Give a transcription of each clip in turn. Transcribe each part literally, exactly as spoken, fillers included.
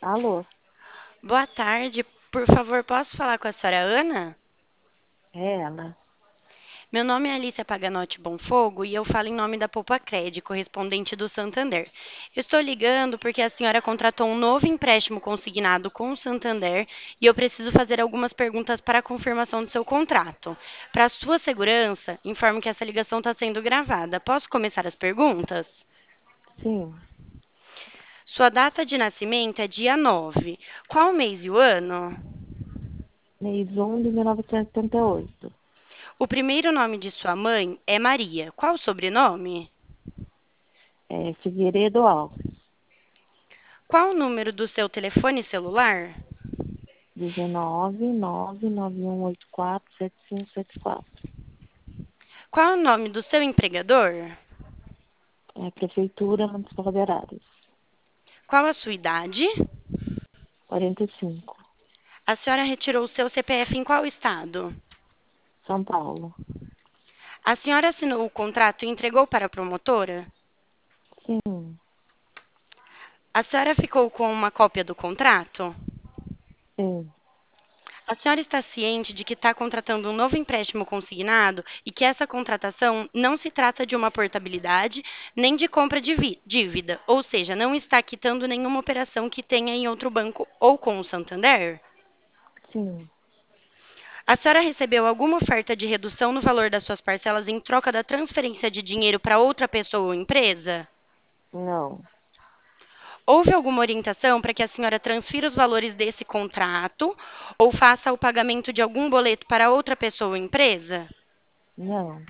Alô, Boa tarde. Por favor, posso falar com a senhora Ana? é ela. Meu nome é Alicia Paganotti Bonfogo e eu falo em nome da Poupa-Cred, correspondente do Santander. Eu estou ligando porque a senhora contratou um novo empréstimo consignado com o Santander e eu preciso fazer algumas perguntas para a confirmação do seu contrato. Para sua segurança, informo que essa ligação está sendo gravada. Posso começar as perguntas? Sim, Sua data de nascimento é dia nove. Qual o mês e o ano? mês um de mil novecentos e setenta e oito. O primeiro nome de sua mãe é Maria. Qual o sobrenome? É Figueiredo Alves, Qual o número do seu telefone celular? dezenove, nove nove um oito quatro, sete cinco sete quatro. Qual o nome do seu empregador? É Prefeitura Municipal de Araras, Qual a sua idade? quarenta e cinco, A senhora retirou o seu C P F em qual estado? São Paulo. A senhora assinou o contrato e entregou para a promotora? Sim, A senhora ficou com uma cópia do contrato? sim, A senhora está ciente de que está contratando um novo empréstimo consignado e que essa contratação não se trata de uma portabilidade nem de compra de vi- dívida, ou seja, não está quitando nenhuma operação que tenha em outro banco ou com o Santander? sim, A senhora recebeu alguma oferta de redução no valor das suas parcelas em troca da transferência de dinheiro para outra pessoa ou empresa? não, Houve alguma orientação para que a senhora transfira os valores desse contrato ou faça o pagamento de algum boleto para outra pessoa ou empresa? não,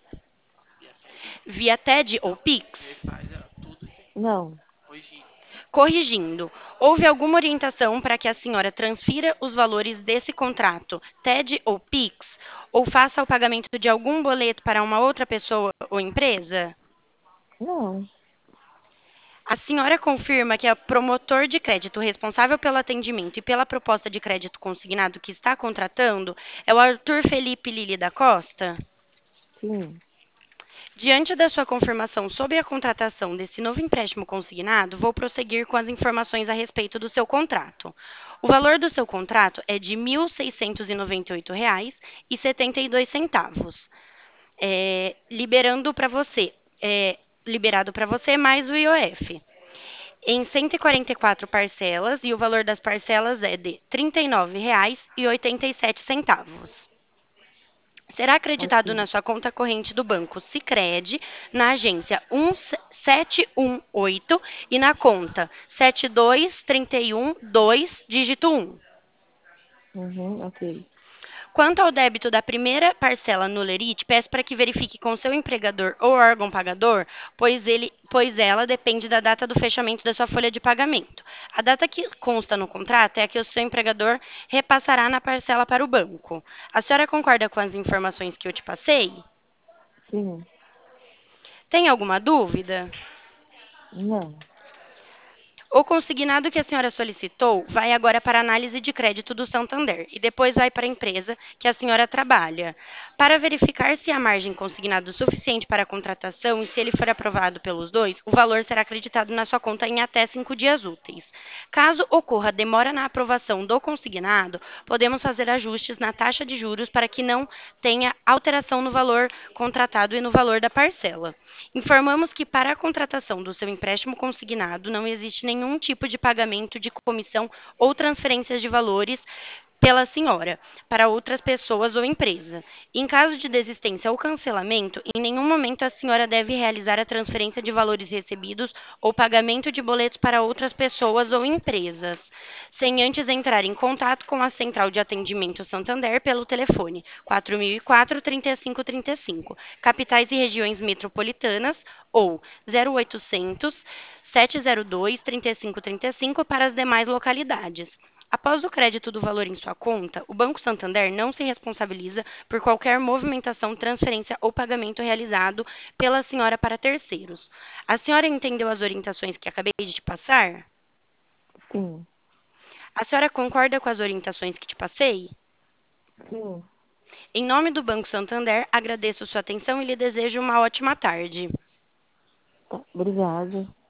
Via T E D ou Pix? não, Corrigindo, houve alguma orientação para que a senhora transfira os valores desse contrato, T E D ou Pix, ou faça o pagamento de algum boleto para uma outra pessoa ou empresa? não, A senhora confirma que é o promotor de crédito responsável pelo atendimento e pela proposta de crédito consignado que está contratando é o Arthur Felipe Lili da Costa? sim, Diante da sua confirmação sobre a contratação desse novo empréstimo consignado, vou prosseguir com as informações a respeito do seu contrato. O valor do seu contrato é de mil seiscentos e noventa e oito reais e setenta e dois centavos, é, liberando para você, é, liberado para você mais o I O F. Em cento e quarenta e quatro parcelas e o valor das parcelas é de R$ trinta e nove reais e oitenta e sete centavos. Será acreditado ok. na sua conta corrente do banco Sicredi, na agência um sete um oito e na conta sete dois três um dois, dígito um. Uhum, ok. Quanto ao débito da primeira parcela no Lerite, peço para que verifique com seu empregador ou órgão pagador, pois, ele, pois ela depende da data do fechamento da sua folha de pagamento. A data que consta no contrato é a que o seu empregador repassará na parcela para o banco. A senhora concorda com as informações que eu te passei? Sim, Tem alguma dúvida? não, O consignado que a senhora solicitou vai agora para a análise de crédito do Santander e depois vai para a empresa que a senhora trabalha. Para verificar se há margem consignado suficiente para a contratação e se ele for aprovado pelos dois, o valor será acreditado na sua conta em até cinco dias úteis. Caso ocorra demora na aprovação do consignado, podemos fazer ajustes na taxa de juros para que não tenha alteração no valor contratado e no valor da parcela. Informamos que para a contratação do seu empréstimo consignado não existe nenhum tipo de pagamento de comissão ou transferências de valores pela senhora para outras pessoas ou empresa. Em caso de desistência ou cancelamento, em nenhum momento a senhora deve realizar a transferência de valores recebidos ou pagamento de boletos para outras pessoas ou empresas, sem antes entrar em contato com a Central de Atendimento Santander pelo telefone quatro mil e quatro, trinta e cinco trinta e cinco, capitais e regiões metropolitanas, ou zero oitocentos, sete zero dois, trinta e cinco trinta e cinco para as demais localidades. Após o crédito do valor em sua conta, o Banco Santander não se responsabiliza por qualquer movimentação, transferência ou pagamento realizado pela senhora para terceiros. A senhora entendeu as orientações que acabei de te passar? sim, A senhora concorda com as orientações que te passei? sim. Em nome do Banco Santander, agradeço sua atenção e lhe desejo uma ótima tarde. Tá, obrigada.